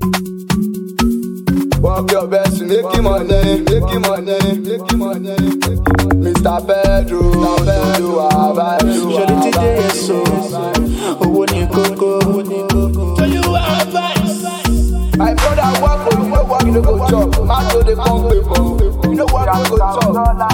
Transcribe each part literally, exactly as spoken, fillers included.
Work your best, making money, making money, making money. Mister Pedro, Pedro, Abaju. Show the today so. Owó ni kókó. So you advice. My brother work for you, no work you no go chop. Man to the come paper, you no work you go chop.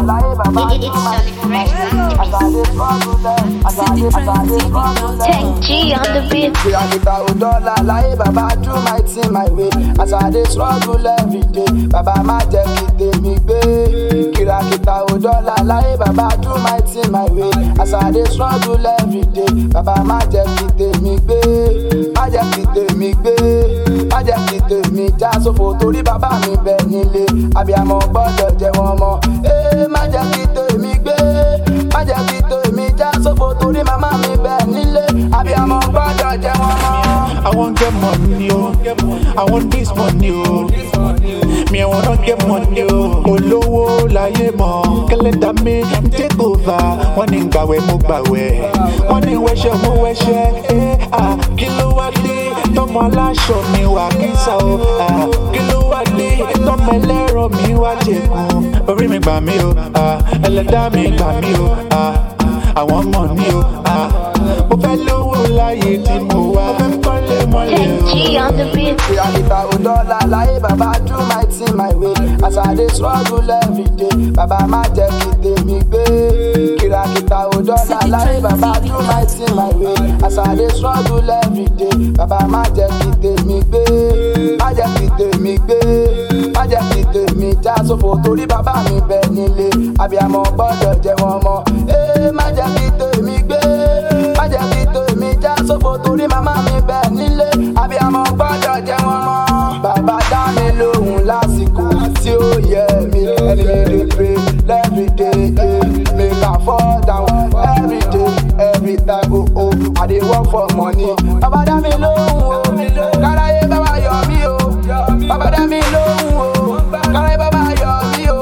Tech G on the beat. Kirakita dollar, lie baba do my thing my way. As I dey struggle every day, baba ma jẹ́ kí tèmi gbé. Kirakita dollar, lie baba do my thing my way. As I dey struggle every day, baba ma jẹ́ kí tèmi gbé. Ma jẹ́ kí tèmi gbé. Ma jẹ́ kí tèmi já sófo torí bàbá mi bẹ nílé. Abiyamọ gbọ́dọ̀ jẹ wọn mọ́. Ee má jẹ́ kí tèmi gbé. Má jẹ́ kí tèmi já sófo torí màmá mi bẹ nílé. Abiyamọ gbọ́dọ̀ jẹ wọn mọ́. I want get money, oh. I want this money, oh. Me, I wanna get money, oh. Olówó láyé mọ̀, kẹ́lẹ́dà mi ń take over. Wọ́n ní gbàwẹ̀ mo gbàwẹ̀, wọ́n ní wẹṣẹ̀ mo wẹṣẹ̀. Eh, ah, kí ló wá dé? Tọ́mọ aláṣọ mi wà kísà o. Ah, kí ló wá dé? Tọ́mọ ẹlẹ́rọ mi wá jẹ̀kùn. Orí mi gbà mí o, ah, ẹlẹ́dà mi gbà mí o. Ah, àwọn ọmọ mi o, ah, mo fẹ́ lówó láyé tí mo wá. Mo fẹ́ kọ́lé mọ́lẹ̀ Tech o. G on the beat. Kirakita dollar, lie baba do my thing my way. As I dey struggle every day, baba ma jẹ́ kí tèmi gbé. Kirakita dollar, lie baba do my thing my way. As I dey struggle every day, baba ma jẹ́ kí tèmi gbé. Ma jẹ́ kí tèmi gbé. Ma jẹ́ kí tèmi já sófo torí bàbá mi bẹ nílé. Abiyamọ gbọ́dọ̀ jẹ wọn mọ́. Ee má jẹ́ kí tèmi gbé. Má jẹ́ kí tèmi já sófo torí màmá mi bẹ nílé. Abiyamọ gbọ́dọ̀ jẹ wọn mọ́. Bàbá dá mi lóhùn lásìkò tí ó yẹ mi. Ẹni mi dey pray every day, eh. Make I fall down every day, every time. Oh oh, I dey work for money. Bàbá dá mi lóhùn o, káráyé bàbá yọ mí o. Bàbá dá mi lóhùn o, káráyé bàbá yọ mí o.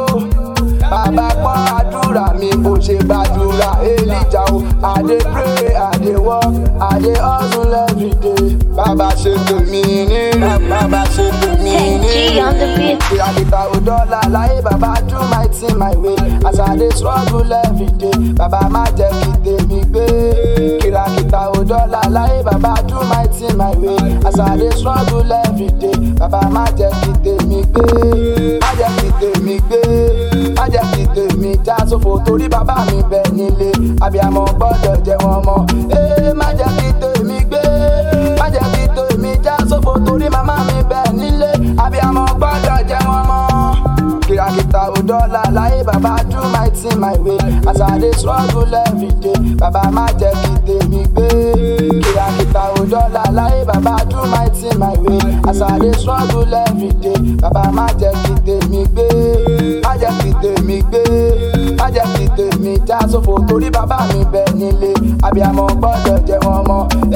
Bàbá pọ́n àdúrà mi bó ṣe gbàdúrà Èlíjà o. I dey pray, I dey work, I dey hustle every day. Bàbá ṣe tèmi nínú, bàbá ṣe tèmi Tech G nínú. on the beat. Kirakita dollar, lie baba do my thing my way. As I dey struggle every day, baba ma jẹ́ kí tèmi gbé. Kirakita dollar, lie baba do my thing my way. As I dey struggle every day, baba ma jẹ́ kí tèmi gbé. Ma jẹ́ kí tèmi gbé. Ma jẹ́ kí tèmi já sófo torí bàbá mi bẹ nílé. Abiyamọ gbọ́dọ̀ jẹ wọn mọ́. Ee má jẹ́ kí tèmi gbé. Má jẹ́ kí tèmi já sófo torí màmá mi bẹ nílé. Abiyamọ gbọ́dọ̀ jẹ wọn mọ́. Kirakita dollar, lie baba do my thing my way. As I dey struggle every day, baba ma jẹ́ kí tèmi gbé. Kirakita dollar, lie baba do my thing my way. As I dey struggle every day, baba ma jẹ́ kí tèmi gbé. Ma jẹ́ kí tèmi gbé. Ma jẹ́ kí tèmi já sófo torí bàbá mi bẹ nílé. Abiyamọ gbọ́dọ̀ jẹ wọn mọ́.